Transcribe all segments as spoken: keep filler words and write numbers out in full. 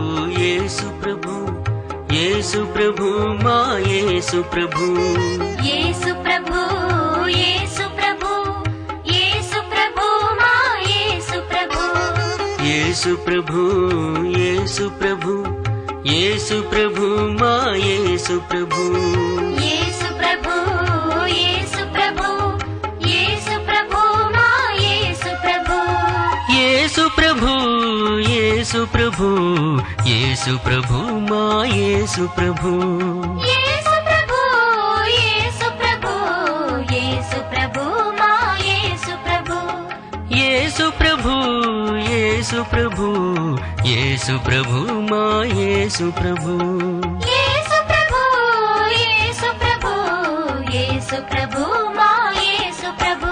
యేసు ప్రభు యేసు ప్రభు మా యేసు ప్రభు యేసు ప్రభు యేసు ప్రభు యేసు ప్రభు మా యేసు ప్రభు యేసు ప్రభు యేసు ప్రభు యేసు ప్రభు మా యేసు ప్రభు యేసు ప్రభు యేసు ప్రభు యేసు ప్రభు మా యేసు ప్రభు యేసు ప్రభు యేసు ప్రభు యేసు ప్రభు మా యేసు ప్రభు యేసు ప్రభు యేసు ప్రభు యేసు ప్రభు మా యేసు ప్రభు యేసు ప్రభు యేసు ప్రభు యేసు ప్రభు మా యేసు ప్రభు యేసు ప్రభు యేసు ప్రభు యేసు ప్రభు మా యేసు ప్రభు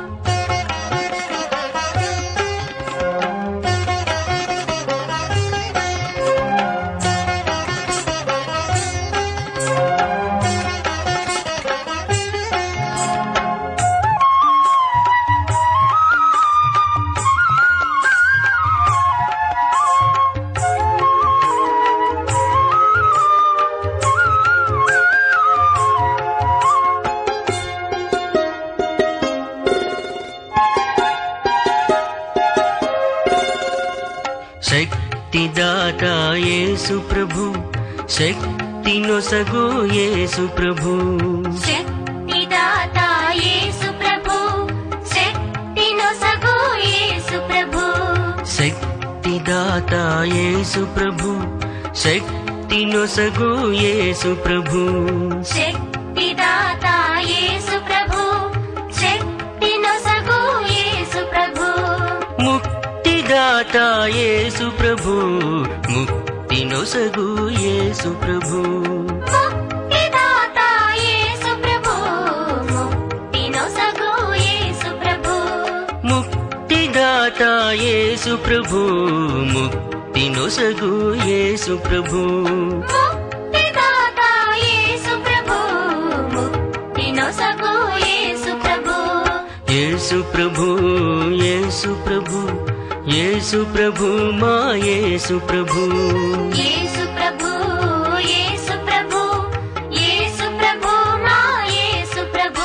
శక్తిదాత యేసు ప్రభు శక్తి నొసగు యేసు ప్రభు శక్తిదాత యేసు ప్రభు శక్తి నొసగు యేసు ప్రభు శక్తిదాత యేసు ప్రభు శక్తి నొసగు యేసు ప్రభు శక్తిదాత యేసు ప్రభు శక్తి నొసగు యేసు ప్రభు ముక్తిదాత యేసు ప్రభు ముక్తి నొసగు యేసు ప్రభు ముక్తిదాత యేసు ప్రభు ముక్తి నొసగు యేసు ప్రభు ముక్తిదాత యేసు ప్రభు ముక్తి నొసగు యేసు ప్రభు ముక్తిదాత యేసు ప్రభు ముక్తి నొసగు యేసు ప్రభు యేసు ప్రభు యేసు ప్రభు యేసు ప్రభు మా యేసు ప్రభు యేసు ప్రభు యేసు ప్రభు యేసు ప్రభు మా యేసు ప్రభు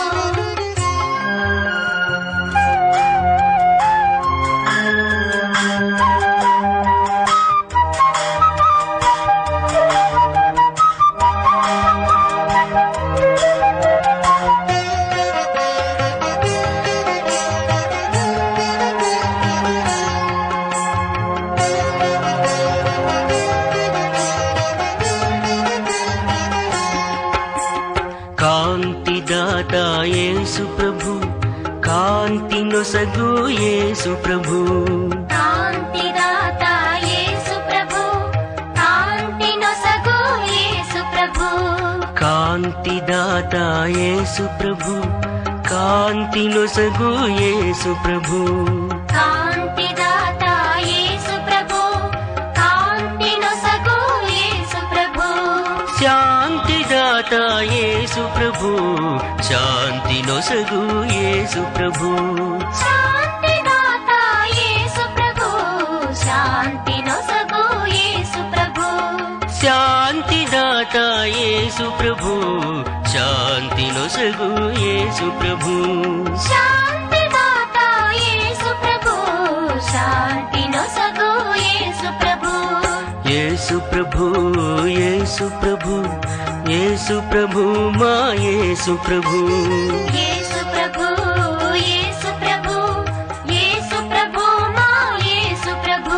కాంతిదాత యేసు ప్రభు కాంతి నొసగు యేసు ప్రభు కాంతిదాత యేసు ప్రభు కాంతి నొసగు యేసు ప్రభు కాంతిదాత యేసు ప్రభు కాంతి నొసగు యేసు ప్రభు కాంతిదాత యేసు ప్రభు కాంతి నొసగు యేసు ప్రభు శాంతిదాత యేసు ప్రభు శాంతి నొసగు యేసు ప్రభు శాంతిదాత యేసు ప్రభు శాంతి నొసగు యేసు ప్రభు శాంతిదాత యేసు ప్రభు శాంతి నొసగు యేసు ప్రభు శాంతిదాత యేసు ప్రభు శాంతి నొసగు యేసు ప్రభు యేసు ప్రభు యేసు ప్రభు యేసు ప్రభు మా యేసు ప్రభు యేసు ప్రభు యేసు ప్రభు యేసు ప్రభు మా యేసు ప్రభు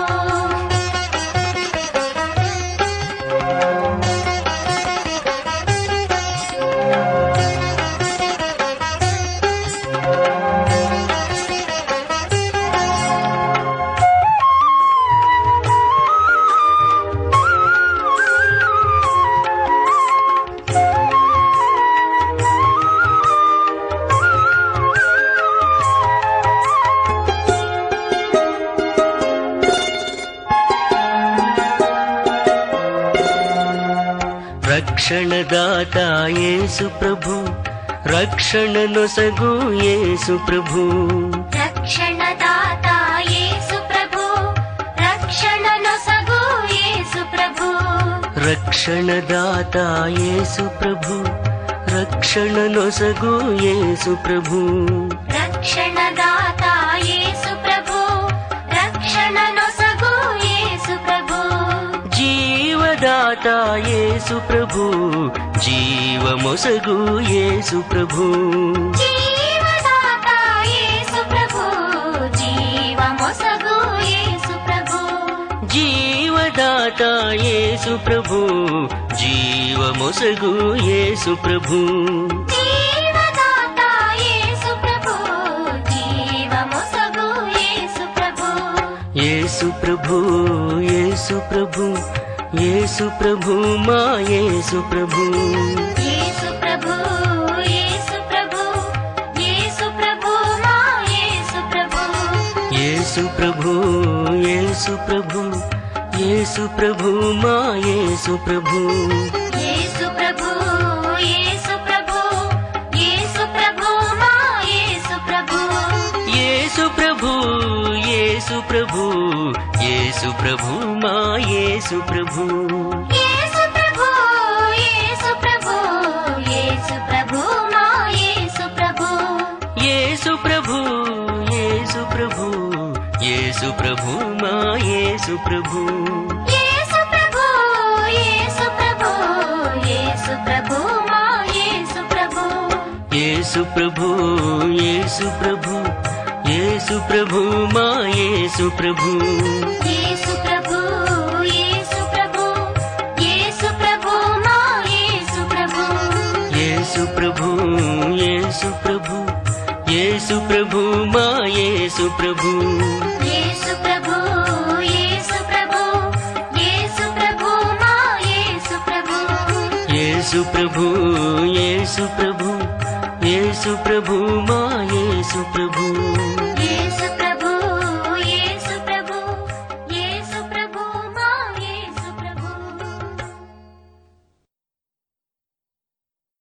రక్షణదాత యేసు ప్రభు రక్షణ నొసగు యేసు ప్రభు రక్షణదాత యేసు ప్రభు రక్షణ నొసగు యేసు ప్రభు రక్షణదాత యేసు ప్రభు రక్షణ నొసగు యేసు ప్రభు రక్షణదాత యేసు ప్రభు రక్షణ నొసగు యేసు ప్రభు జీవదాత యేసు ప్రభు జీవమొసగు యేసు ప్రభు జీవదాత యేసు ప్రభు జీవమొసగు యేసు ప్రభు జీవదాత యేసు ప్రభు జీవమొసగు యేసు ప్రభు జీవదాత యేసు ప్రభు జీవమొసగు యేసు ప్రభు యేసు ప్రభు యేసు ప్రభు యేసు ప్రభు మా యేసు ప్రభు యేసు ప్రభు యేసు ప్రభు యేసు ప్రభు మా యేసు ప్రభు యేసు ప్రభు యేసు ప్రభు యేసు ప్రభు మా యేసు ప్రభు యేసు ప్రభు యేసు ప్రభు యేసు ప్రభు మా యేసు ప్రభు యేసు ప్రభు యేసు ప్రభు యేసు ప్రభు మా యేసు ప్రభు యేసు ప్రభు యేసు ప్రభు యేసు ప్రభు మా యేసు ప్రభు యేసు ప్రభు యేసు ప్రభు యేసు ప్రభు మా యేసు ప్రభు యేసు ప్రభు యేసు ప్రభు యేసు ప్రభు మా యేసు ప్రభు యేసు ప్రభు యేసు ప్రభు యేసు ప్రభు మా యేసు ప్రభు యేసు ప్రభు యేసు ప్రభు యేసు ప్రభు మా యేసు ప్రభు యేసు ప్రభు యేసు ప్రభు యేసు ప్రభు మా యేసు ప్రభు యేసు ప్రభు యేసు ప్రభు యేసు ప్రభు మా యేసు ప్రభు యేసు ప్రభు యేసు ప్రభు యేసు ప్రభు మా యేసు ప్రభు యేసు